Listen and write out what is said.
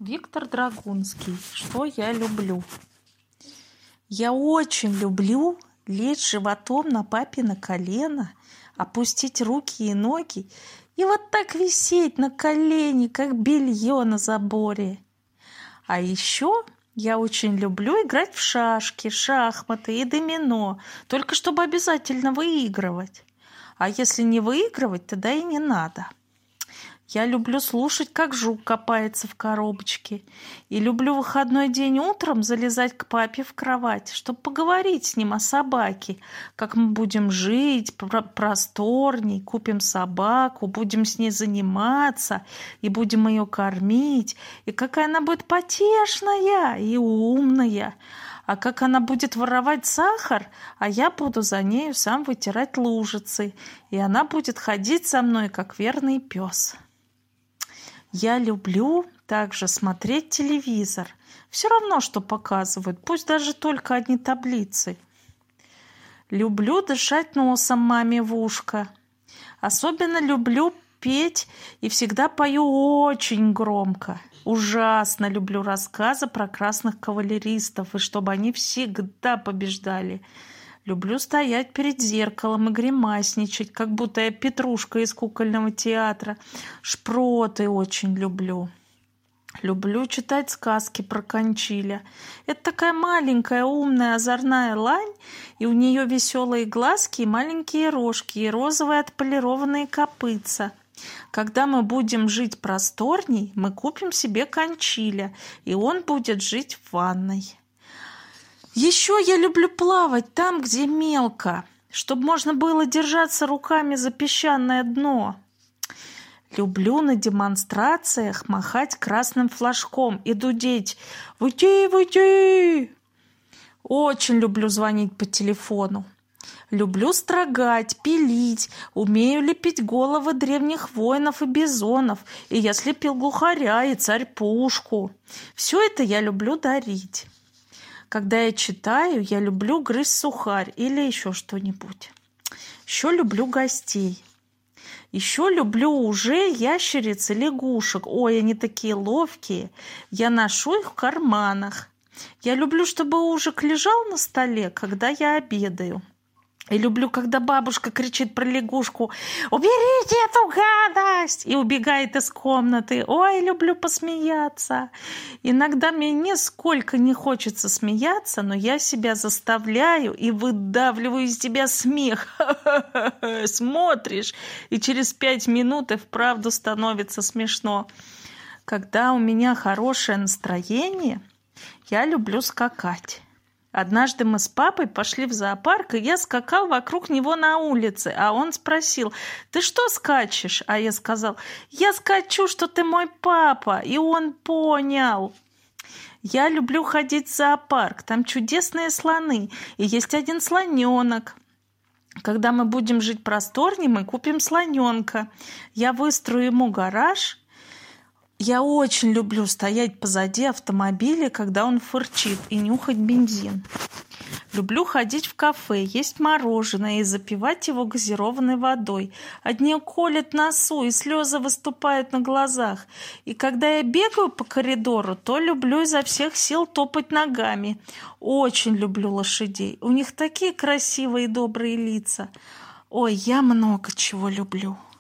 Виктор Драгунский. Что я люблю? Я очень люблю лечь животом на папино колено, опустить руки и ноги и вот так висеть на колени, как белье на заборе. А еще я очень люблю играть в шашки, шахматы и домино, только чтобы обязательно выигрывать. А если не выигрывать, тогда и не надо. Я люблю слушать, как жук копается в коробочке. И люблю в выходной день утром залезать к папе в кровать, чтобы поговорить с ним о собаке, как мы будем жить просторней, купим собаку, будем с ней заниматься и будем ее кормить, и какая она будет потешная и умная. А как она будет воровать сахар, а я буду за нею сам вытирать лужицы, и она будет ходить со мной, как верный пес. Я люблю также смотреть телевизор. Все равно, что показывают, пусть даже только одни таблицы. Люблю дышать носом маме в ушко. Особенно люблю петь и всегда пою очень громко. Ужасно люблю рассказы про красных кавалеристов, и чтобы они всегда побеждали. Люблю стоять перед зеркалом и гримасничать, как будто я Петрушка из кукольного театра. Шпроты очень люблю. Люблю читать сказки про Кончиля. Это такая маленькая, умная, озорная лань, и у нее веселые глазки и маленькие рожки, и розовые отполированные копытца. Когда мы будем жить просторней, мы купим себе Кончиля, и он будет жить в ванной. Еще я люблю плавать там, где мелко, чтобы можно было держаться руками за песчаное дно. Люблю на демонстрациях махать красным флажком и дудеть «Уйди, уйди!». Очень люблю звонить по телефону. Люблю строгать, пилить, умею лепить головы древних воинов и бизонов, и я слепил глухаря и царь-пушку. Все это я люблю дарить. Когда я читаю, я люблю грызть сухарь или еще что-нибудь. Еще люблю гостей. Еще люблю уже ящериц и лягушек. Ой, они такие ловкие. Я ношу их в карманах. Я люблю, чтобы ужик лежал на столе, когда я обедаю. И люблю, когда бабушка кричит про лягушку «Уберите эту гадость!» и убегает из комнаты. Ой, люблю посмеяться. Иногда мне нисколько не хочется смеяться, но я себя заставляю и выдавливаю из тебя смех. Смотришь, и через 5 минут и вправду становится смешно. Когда у меня хорошее настроение, я люблю скакать. Однажды мы с папой пошли в зоопарк, и я скакал вокруг него на улице, а он спросил: «Ты что скачешь?» А я сказал: «Я скачу, что ты мой папа», и он понял. Я люблю ходить в зоопарк, там чудесные слоны, и есть один слоненок. Когда мы будем жить просторнее, мы купим слоненка. Я выстрою ему гараж. Я очень люблю стоять позади автомобиля, когда он фырчит, и нюхать бензин. Люблю ходить в кафе, есть мороженое и запивать его газированной водой. Одни колят носу, и слезы выступают на глазах. И когда я бегаю по коридору, то люблю изо всех сил топать ногами. Очень люблю лошадей. У них такие красивые и добрые лица. Ой, я много чего люблю.